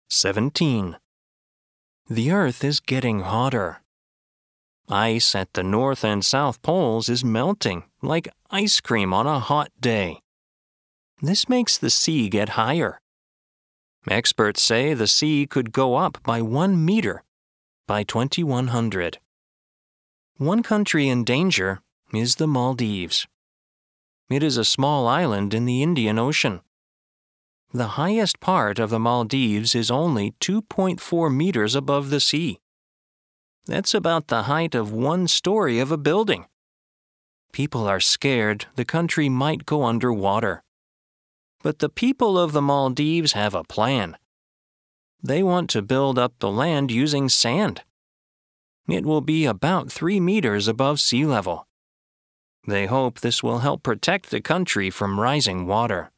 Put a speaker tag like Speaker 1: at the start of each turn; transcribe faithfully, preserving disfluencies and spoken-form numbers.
Speaker 1: seventeen. The Earth is getting hotter. Ice at the North and South Poles is melting like ice cream on a hot day. This makes the sea get higher. Experts say the sea could go up by one meter by twenty-one hundred. One country in danger is the Maldives. It is a small island in the Indian Ocean. The highest part of the Maldives is only two point four meters above the sea. That's about the height of one story of a building. People are scared the country might go underwater. But the people of the Maldives have a plan. They want to build up the land using sand. It will be about three meters above sea level. They hope this will help protect the country from rising water.